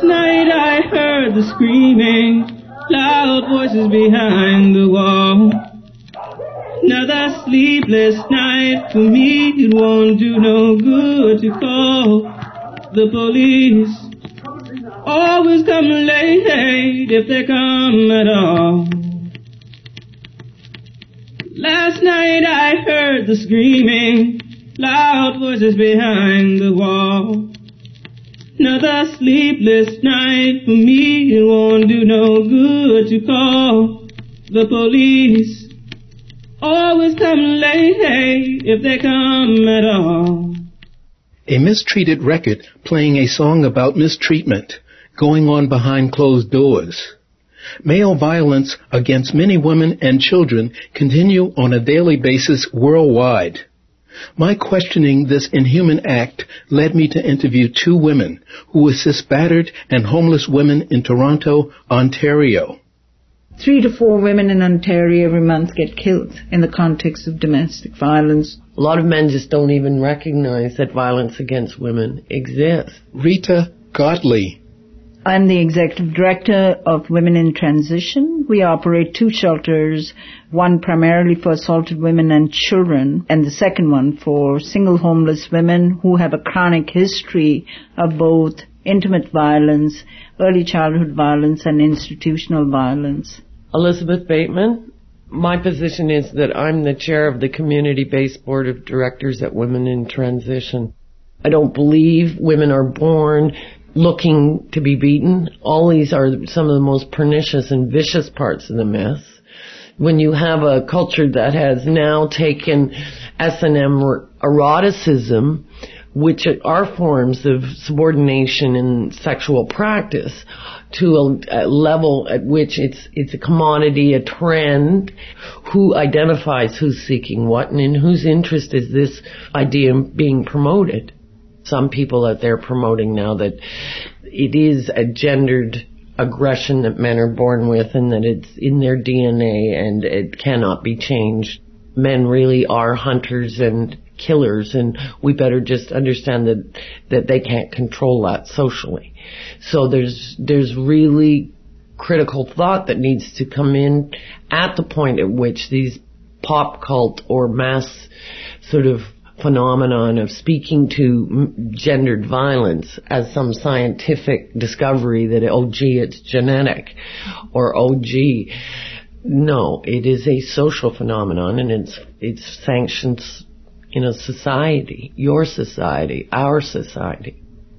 night I heard the screaming, loud voices behind the wall. Another sleepless night for me, it won't do no good to call the police. Always come late if they come at all. Last night I heard the screaming, loud voices behind the wall. Another sleepless night for me, it won't do no good to call the police. Always come late if they come at all. A mistreated record playing a song about mistreatment going on behind closed doors. Male violence against many women and children continue on a daily basis worldwide. My questioning this inhuman act led me to interview two women who assist battered and homeless women in Toronto, Ontario. 3 to 4 women in Ontario every month get killed in the context of domestic violence. A lot of men just don't even recognize that violence against women exists. Rita Godley. I'm the executive director of Women in Transition. We operate 2 shelters, one primarily for assaulted women and children, and the second one for single homeless women who have a chronic history of both intimate violence, early childhood violence, and institutional violence. Elizabeth Bateman. My position is that I'm the chair of the community-based board of directors at Women in Transition. I don't believe women are born looking to be beaten. All these are some of the most pernicious and vicious parts of the myth. When you have a culture that has now taken S&M eroticism, which are forms of subordination in sexual practice, to a level at which it's a commodity, a trend, who identifies who's seeking what and in whose interest is this idea being promoted. Some people out there promoting now that it is a gendered aggression that men are born with and that it's in their DNA and it cannot be changed. Men really are hunters and killers, and we better just understand that they can't control that socially. So there's really critical thought that needs to come in at the point at which these pop cult or mass sort of phenomenon of speaking to gendered violence as some scientific discovery that, oh gee, it's genetic, or oh gee. No, it is a social phenomenon, and it's sanctions in a society, your society, our society.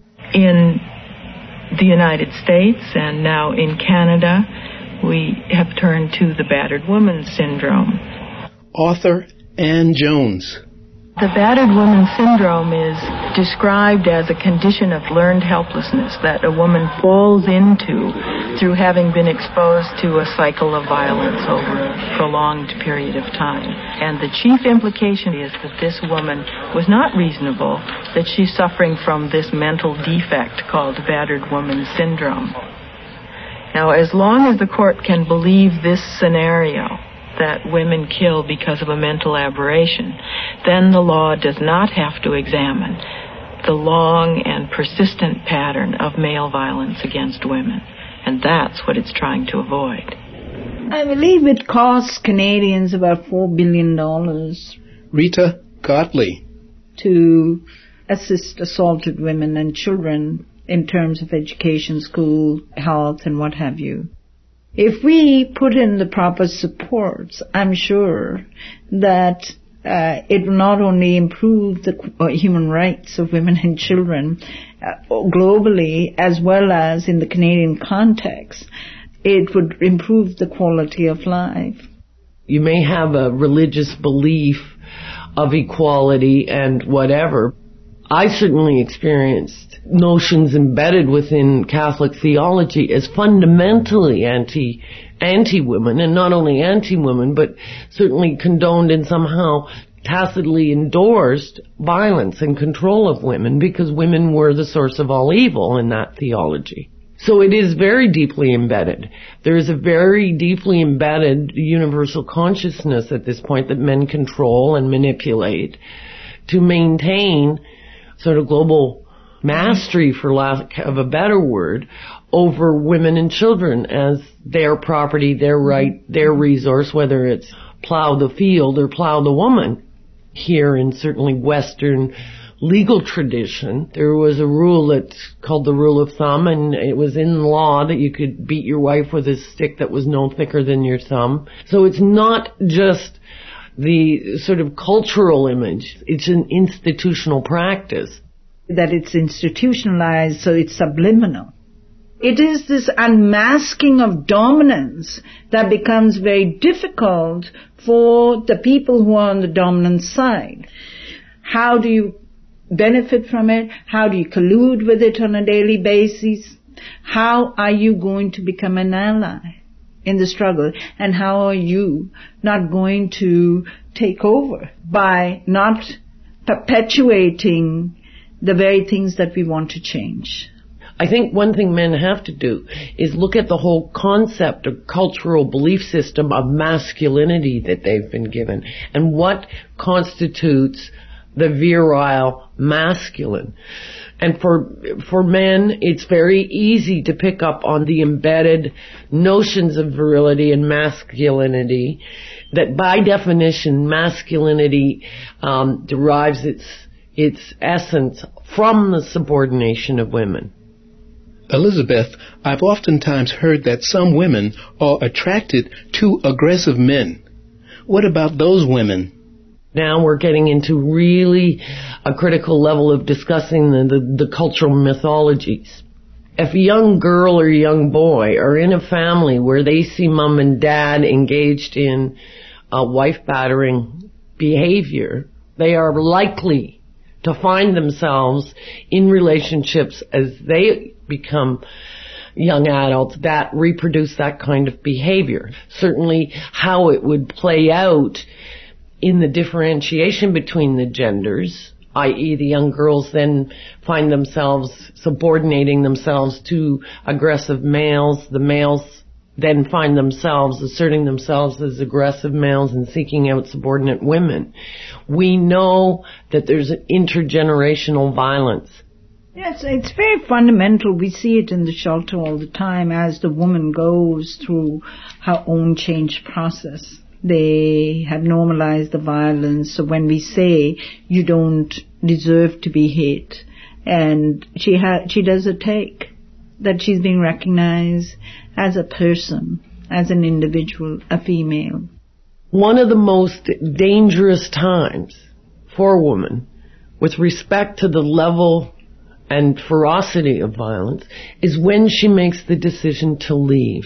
In the United States and now in Canada, we have turned to the battered woman syndrome. Author Ann Jones. The battered woman syndrome is described as a condition of learned helplessness that a woman falls into through having been exposed to a cycle of violence over a prolonged period of time. And the chief implication is that this woman was not reasonable, that she's suffering from this mental defect called battered woman syndrome. Now, as long as the court can believe this scenario, that women kill because of a mental aberration, then the law does not have to examine the long and persistent pattern of male violence against women. And that's what it's trying to avoid. I believe it costs Canadians about $4 billion Rita Godley. to assist assaulted women and children in terms of education, school, health, and what have you. If we put in the proper supports, I'm sure that it will not only improve the human rights of women and children globally, as well as in the Canadian context, it would improve the quality of life. You may have a religious belief of equality and whatever. I certainly experienced notions embedded within Catholic theology as fundamentally anti-women, and not only anti-women, but certainly condoned and somehow tacitly endorsed violence and control of women, because women were the source of all evil in that theology. So it is very deeply embedded. There is a very deeply embedded universal consciousness at this point that men control and manipulate to maintain sort of global mastery, for lack of a better word, over women and children as their property, their right, their resource, whether it's plow the field or plow the woman. Here in certainly Western legal tradition, there was a rule that's called the rule of thumb, and it was in law that you could beat your wife with a stick that was no thicker than your thumb. So it's not just the sort of cultural image, it's an institutional practice. That it's institutionalized, so it's subliminal. It is this unmasking of dominance that becomes very difficult for the people who are on the dominant side. How do you benefit from it? How do you collude with it on a daily basis? How are you going to become an ally in the struggle? And how are you not going to take over by not perpetuating the very things that we want to change? I think one thing men have to do is look at the whole concept of cultural belief system of masculinity that they've been given and what constitutes the virile masculine. And for men, it's very easy to pick up on the embedded notions of virility and masculinity that by definition masculinity derives its essence from the subordination of women. Elizabeth, I've oftentimes heard that some women are attracted to aggressive men. What about those women? Now we're getting into really a critical level of discussing the cultural mythologies. If a young girl or a young boy are in a family where they see mom and dad engaged in wife-battering behavior, they are likely to find themselves in relationships as they become young adults that reproduce that kind of behavior. Certainly how it would play out in the differentiation between the genders, i.e. the young girls then find themselves subordinating themselves to aggressive males, the males then find themselves asserting themselves as aggressive males and seeking out subordinate women. We know that there's an intergenerational violence. Yes, it's very fundamental. We see it in the shelter all the time as the woman goes through her own change process. They have normalized the violence. So when we say you don't deserve to be hit, and she does a take, that she's being recognized as a person, as an individual, a female. One of the most dangerous times for a woman with respect to the level and ferocity of violence is when she makes the decision to leave.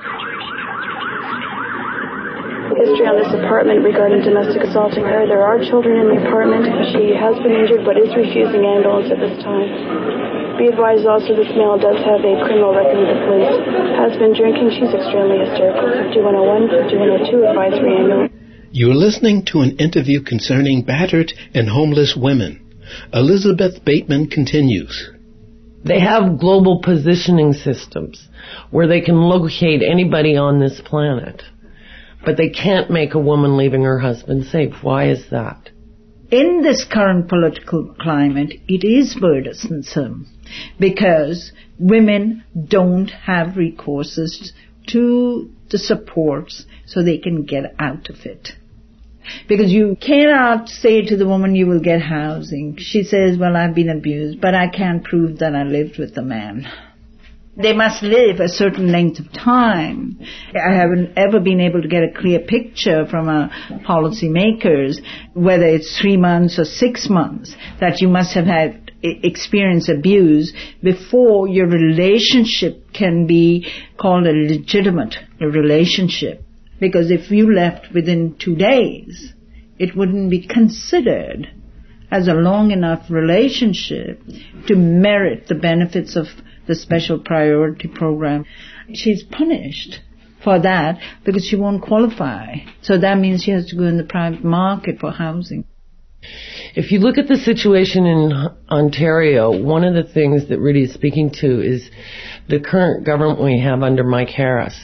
History on this apartment regarding domestic assaulting her. There are children in the apartment. She has been injured but is refusing ambulance at this time. Be advised also this male does have a criminal record with the police. Has been drinking. She's extremely hysterical. 5101, 5102, advisory ambulance. You're listening to an interview concerning battered and homeless women. Elizabeth Bateman continues. They have global positioning systems where they can locate anybody on this planet. But they can't make a woman leaving her husband safe. Why is that? In this current political climate, it is burdensome because women don't have recourses to the supports so they can get out of it. Because you cannot say to the woman you will get housing. She says, well, I've been abused, but I can't prove that I lived with the man. They must live a certain length of time. I haven't ever been able to get a clear picture from policymakers, whether it's 3 months or 6 months, that you must have had experienced abuse before your relationship can be called a legitimate relationship. Because if you left within 2 days, it wouldn't be considered as a long enough relationship to merit the benefits of the special priority program. She's punished for that because she won't qualify. So that means she has to go in the private market for housing. If you look at the situation in Ontario, one of the things that really is speaking to is the current government we have under Mike Harris.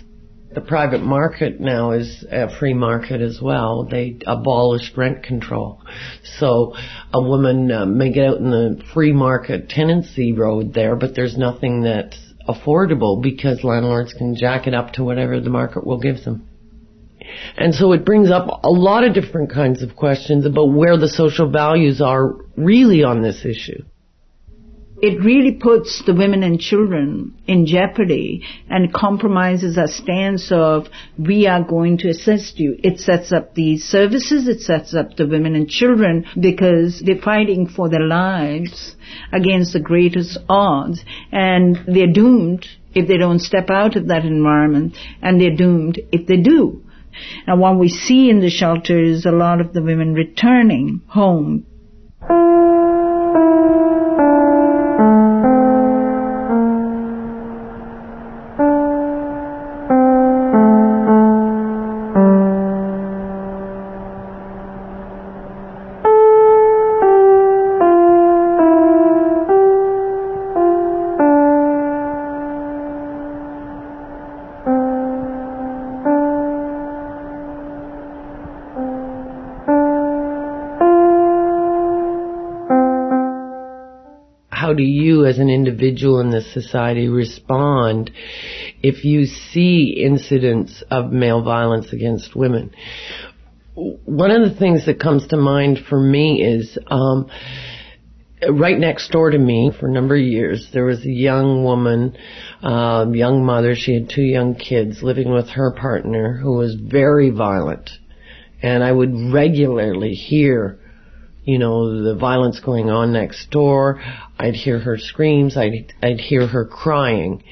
The private market now is a free market as well. They abolished rent control. So a woman may get out in the free market tenancy road there, but there's nothing that's affordable because landlords can jack it up to whatever the market will give them. And so it brings up a lot of different kinds of questions about where the social values are really on this issue. It really puts the women and children in jeopardy and compromises a stance of, we are going to assist you. It sets up these services, it sets up the women and children because they're fighting for their lives against the greatest odds, and they're doomed if they don't step out of that environment, and they're doomed if they do. And what we see in the shelter is a lot of the women returning home. How do you as an individual in this society respond if you see incidents of male violence against women? One of the things that comes to mind for me is right next door to me for a number of years there was a young woman, young mother. She had 2 young kids living with her partner who was very violent, and I would regularly hear the violence going on next door. I'd hear her screams. I'd hear her crying.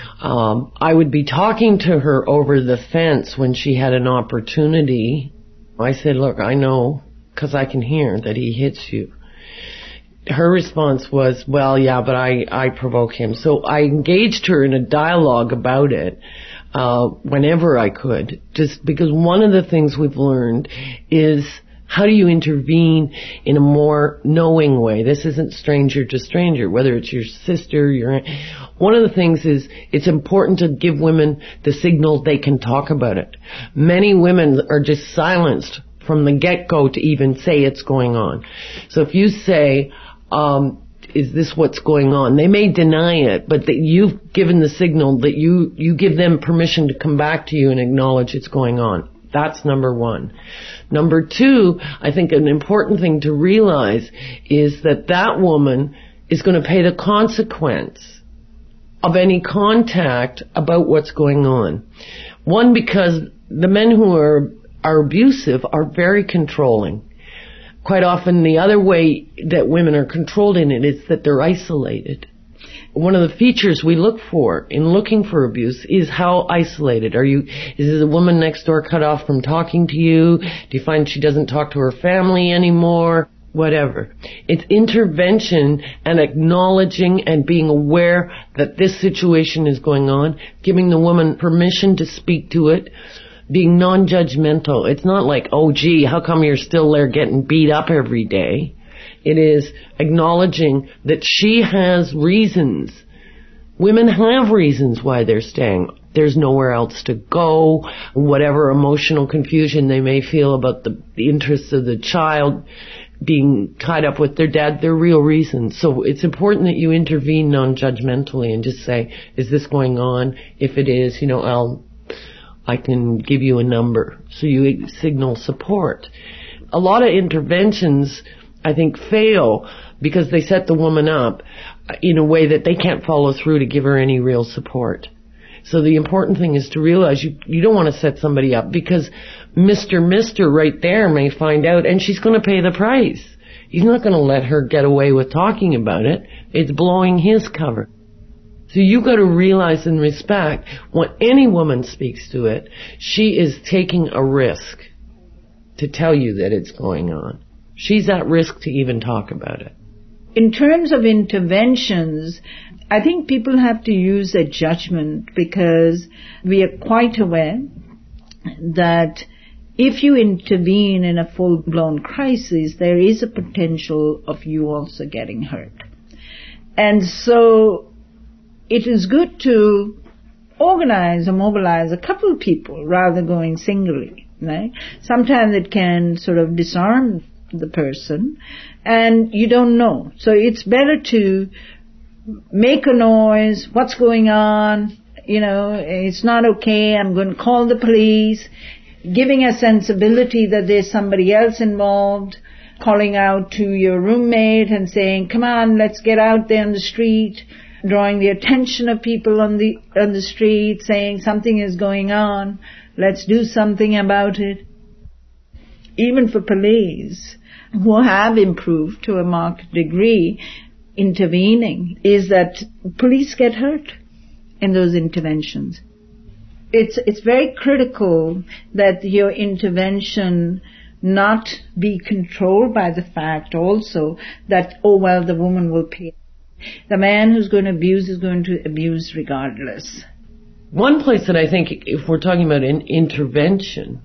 I would be talking to her over the fence when she had an opportunity. I said, look, I know, because I can hear that he hits you. Her response was, well, yeah, but I provoke him. So I engaged her in a dialogue about it whenever I could, just because one of the things we've learned is, how do you intervene in a more knowing way? This isn't stranger to stranger, whether it's your sister, your aunt. One of the things is it's important to give women the signal they can talk about it. Many women are just silenced from the get-go to even say it's going on. So if you say, is this what's going on? They may deny it, but that you've given the signal that you give them permission to come back to you and acknowledge it's going on. That's number one. Number two, I think an important thing to realize is that woman is going to pay the consequence of any contact about what's going on. One, because the men who are abusive are very controlling. Quite often the other way that women are controlled in it is that they're isolated. One of the features we look for in looking for abuse is how isolated are you. Is the woman next door cut off from talking to you? Do you find she doesn't talk to her family anymore? Whatever. It's intervention and acknowledging and being aware that this situation is going on, giving the woman permission to speak to it, being non-judgmental. It's not like, oh gee, how come you're still there getting beat up every day? It is acknowledging that she has reasons. Women have reasons why they're staying. There's nowhere else to go. Whatever emotional confusion they may feel about the interests of the child being tied up with their dad, they're real reasons. So it's important that you intervene non-judgmentally and just say, is this going on? If it is, I can give you a number. So you signal support. A lot of interventions, I think, fail because they set the woman up in a way that they can't follow through to give her any real support. So the important thing is to realize you don't want to set somebody up because Mr. right there may find out and she's going to pay the price. He's not going to let her get away with talking about it. It's blowing his cover. So you've got to realize and respect when any woman speaks to it, she is taking a risk to tell you that it's going on. She's at risk to even talk about it. In terms of interventions, I think people have to use their judgment because we are quite aware that if you intervene in a full-blown crisis, there is a potential of you also getting hurt. And so it is good to organize or mobilize a couple of people rather than going singly. Right? Sometimes it can sort of disarm the person, and you don't know. So it's better to make a noise. What's going on? It's not okay. I'm going to call the police. Giving a sensibility that there's somebody else involved. Calling out to your roommate and saying, come on, let's get out there on the street. Drawing the attention of people on the street, saying something is going on. Let's do something about it. Even for police, who have improved to a marked degree, intervening, is that police get hurt in those interventions. It's very critical that your intervention not be controlled by the fact also that, the woman will pay. The man who's going to abuse is going to abuse regardless. One place that I think, if we're talking about an intervention,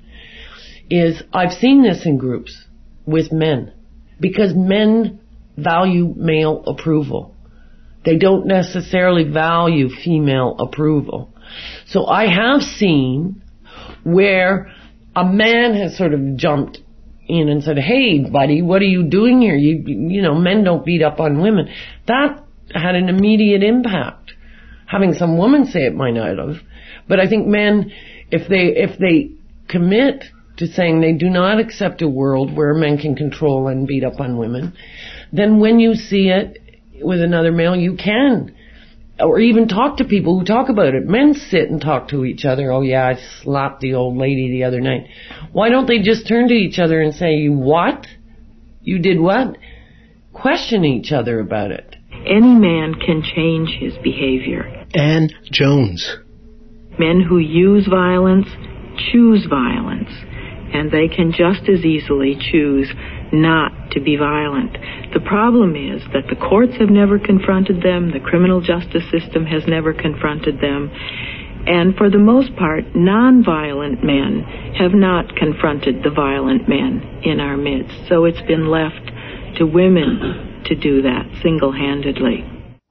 is I've seen this in groups with men, because men value male approval. They don't necessarily value female approval. So I have seen where a man has sort of jumped in and said, hey, buddy, what are you doing here? Men don't beat up on women. That had an immediate impact. Having some women say it might not have. But I think men, if they commit to saying they do not accept a world where men can control and beat up on women, then when you see it with another male, you can. Or even talk to people who talk about it. Men sit and talk to each other. Oh yeah, I slapped the old lady the other night. Why don't they just turn to each other and say, what? You did what? Question each other about it. Any man can change his behavior. Ann Jones. Men who use violence choose violence, and they can just as easily choose not to be violent. The problem is that the courts have never confronted them, the criminal justice system has never confronted them, and for the most part, non-violent men have not confronted the violent men in our midst. So it's been left to women to do that single-handedly.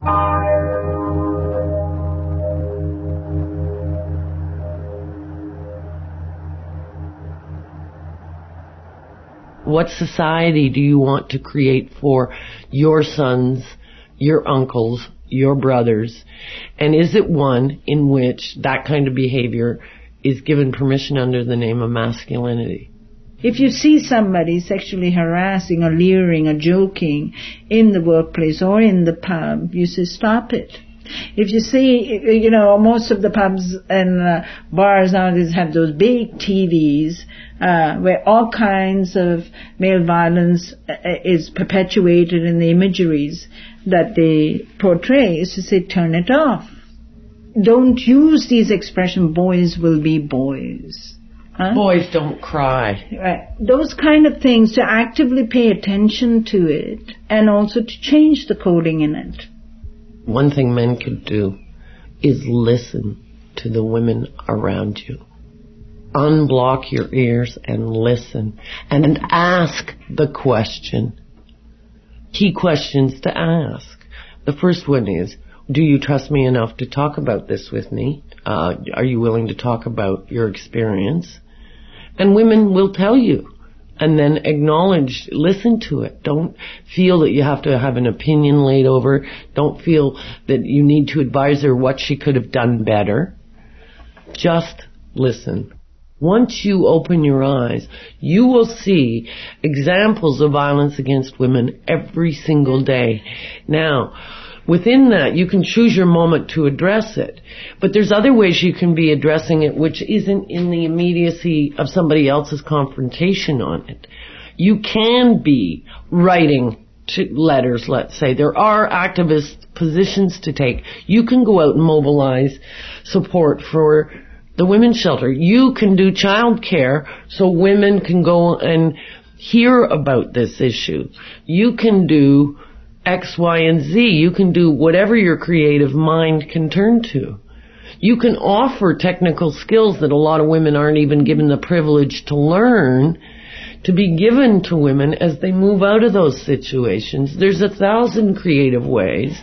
What society do you want to create for your sons, your uncles, your brothers? And is it one in which that kind of behavior is given permission under the name of masculinity? If you see somebody sexually harassing or leering or joking in the workplace or in the pub, you say, stop it. If you see, most of the pubs and bars nowadays have those big TVs where all kinds of male violence is perpetuated in the imageries that they portray, is to say, turn it off. Don't use these expressions, boys will be boys. Huh? Boys don't cry. Right. Those kind of things, to actively pay attention to it and also to change the coding in it. One thing men could do is listen to the women around you. Unblock your ears and listen and ask the question. Key questions to ask. The first one is, do you trust me enough to talk about this with me? Are you willing to talk about your experience? And women will tell you. And then acknowledge, listen to it. Don't feel that you have to have an opinion laid over. Don't feel that you need to advise her what she could have done better. Just listen. Once you open your eyes, you will see examples of violence against women every single day. Now, within that, you can choose your moment to address it. But there's other ways you can be addressing it which isn't in the immediacy of somebody else's confrontation on it. You can be writing letters, let's say. There are activist positions to take. You can go out and mobilize support for the women's shelter. You can do childcare so women can go and hear about this issue. You can do X, Y, and Z. You can do whatever your creative mind can turn to. You can offer technical skills that a lot of women aren't even given the privilege to learn, to be given to women as they move out of those situations. There's 1,000 creative ways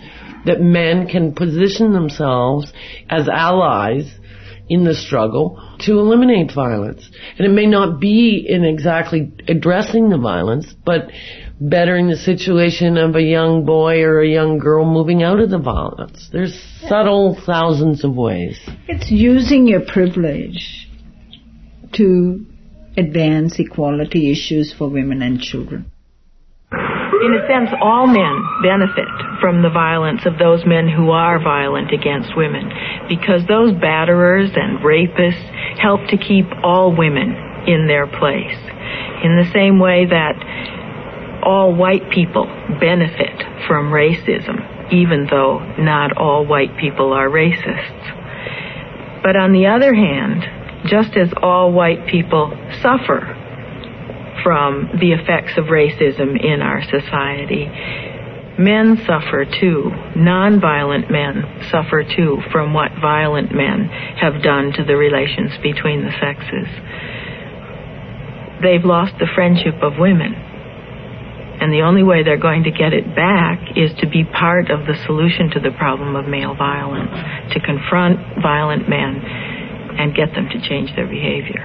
that men can position themselves as allies in the struggle to eliminate violence. And it may not be in exactly addressing the violence, but bettering the situation of a young boy or a young girl moving out of the violence. There's subtle thousands of ways. It's using your privilege to advance equality issues for women and children. In a sense, all men benefit from the violence of those men who are violent against women, because those batterers and rapists help to keep all women in their place. In the same way that all white people benefit from racism, even though not all white people are racists. But on the other hand, just as all white people suffer from the effects of racism in our society, men suffer too. Nonviolent men suffer too from what violent men have done to the relations between the sexes. They've lost the friendship of women, and the only way they're going to get it back is to be part of the solution to the problem of male violence, to confront violent men and get them to change their behavior.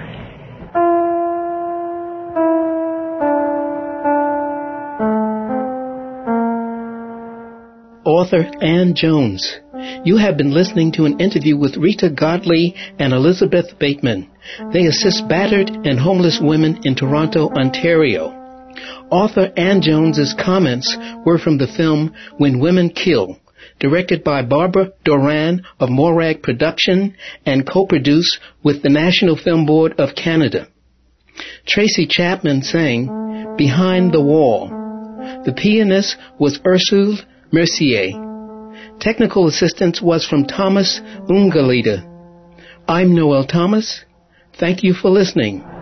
Author Ann Jones. You have been listening to an interview with Rita Godley and Elizabeth Bateman. They assist battered and homeless women in Toronto, Ontario. Author Ann Jones's comments were from the film When Women Kill, directed by Barbara Doran of Morag Production and co-produced with the National Film Board of Canada. Tracy Chapman sang Behind the Wall. The pianist was Ursule Mercier. Technical assistance was from Thomas Ungalita. I'm Noel Thomas. Thank you for listening.